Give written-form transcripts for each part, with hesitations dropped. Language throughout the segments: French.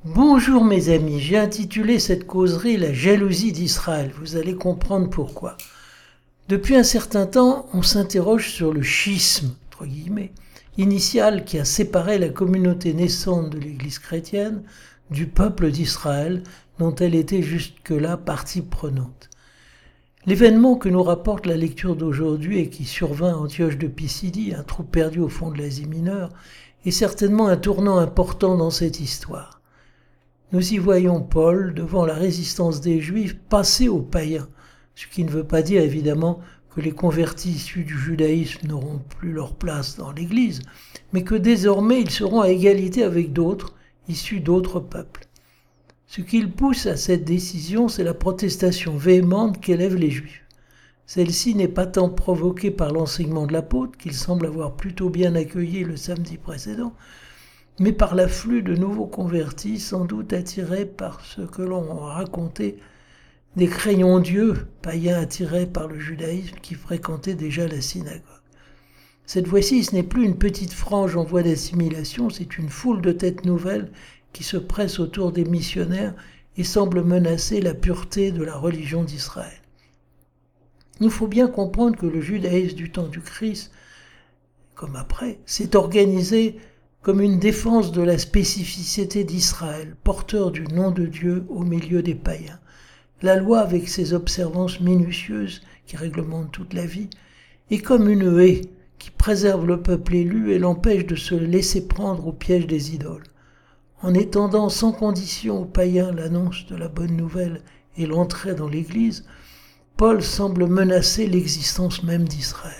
Bonjour mes amis, j'ai intitulé cette causerie La jalousie d'Israël. Vous allez comprendre pourquoi. Depuis un certain temps, on s'interroge sur le schisme, entre guillemets, initial qui a séparé la communauté naissante de l'Église chrétienne du peuple d'Israël dont elle était jusque-là partie prenante. L'événement que nous rapporte la lecture d'aujourd'hui et qui survint à Antioche de Pisidie, un trou perdu au fond de l'Asie mineure, est certainement un tournant important dans cette histoire. Nous y voyons Paul, devant la résistance des Juifs, passer aux païens, ce qui ne veut pas dire évidemment que les convertis issus du judaïsme n'auront plus leur place dans l'Église, mais que désormais ils seront à égalité avec d'autres, issus d'autres peuples. Ce qui le pousse à cette décision, c'est la protestation véhémente qu'élèvent les Juifs. Celle-ci n'est pas tant provoquée par l'enseignement de l'apôtre, qu'il semble avoir plutôt bien accueilli le samedi précédent, mais par l'afflux de nouveaux convertis, sans doute attirés par ce que l'on racontait des crayons dieux, païens attirés par le judaïsme qui fréquentaient déjà la synagogue. Cette fois-ci, ce n'est plus une petite frange en voie d'assimilation, c'est une foule de têtes nouvelles qui se presse autour des missionnaires et semble menacer la pureté de la religion d'Israël. Il faut bien comprendre que le judaïsme du temps du Christ, comme après, s'est organisé comme une défense de la spécificité d'Israël, porteur du nom de Dieu au milieu des païens. La loi, avec ses observances minutieuses qui réglementent toute la vie, est comme une haie qui préserve le peuple élu et l'empêche de se laisser prendre au piège des idoles. En étendant sans condition aux païens l'annonce de la bonne nouvelle et l'entrée dans l'Église, Paul semble menacer l'existence même d'Israël.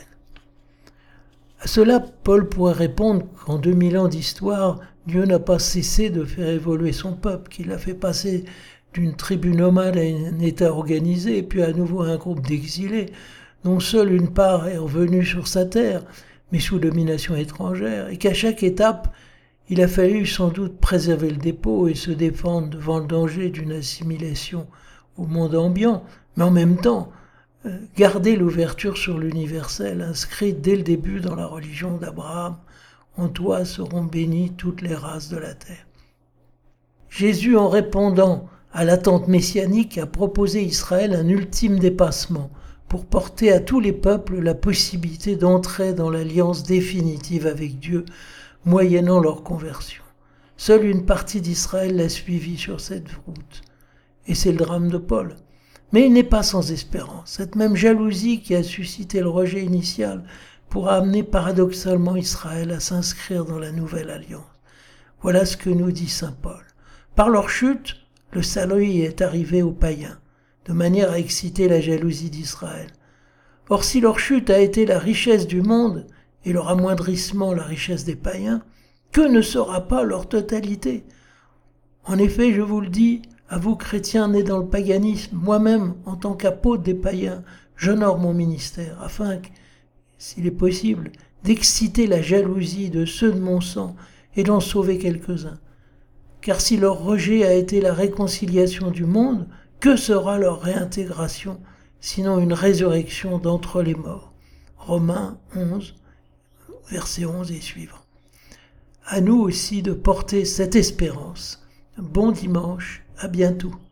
À cela, Paul pourrait répondre qu'en 2000 ans d'histoire, Dieu n'a pas cessé de faire évoluer son peuple, qu'il l'a fait passer d'une tribu nomade à un État organisé, et puis à nouveau à un groupe d'exilés, dont seule une part est revenue sur sa terre, mais sous domination étrangère, et qu'à chaque étape, il a fallu sans doute préserver le dépôt et se défendre devant le danger d'une assimilation au monde ambiant, mais en même temps, garder l'ouverture sur l'universel, inscrite dès le début dans la religion d'Abraham. En toi seront bénies toutes les races de la terre. Jésus, en répondant à l'attente messianique, a proposé à Israël un ultime dépassement pour porter à tous les peuples la possibilité d'entrer dans l'alliance définitive avec Dieu, moyennant leur conversion. Seule une partie d'Israël l'a suivi sur cette route. Et c'est le drame de Paul. Mais il n'est pas sans espérance. Cette même jalousie qui a suscité le rejet initial pourra amener paradoxalement Israël à s'inscrire dans la nouvelle alliance. Voilà ce que nous dit saint Paul. Par leur chute, le salut est arrivé aux païens, de manière à exciter la jalousie d'Israël. Or, si leur chute a été la richesse du monde et leur amoindrissement la richesse des païens, que ne sera pas leur totalité ? En effet, je vous le dis, à vous chrétiens nés dans le paganisme, moi-même, en tant qu'apôtre des païens, j'honore mon ministère, afin que, s'il est possible, d'exciter la jalousie de ceux de mon sang et d'en sauver quelques-uns. Car si leur rejet a été la réconciliation du monde, que sera leur réintégration, sinon une résurrection d'entre les morts ? Romains 11, versets 11 et suivants. À nous aussi de porter cette espérance. Bon dimanche, à bientôt.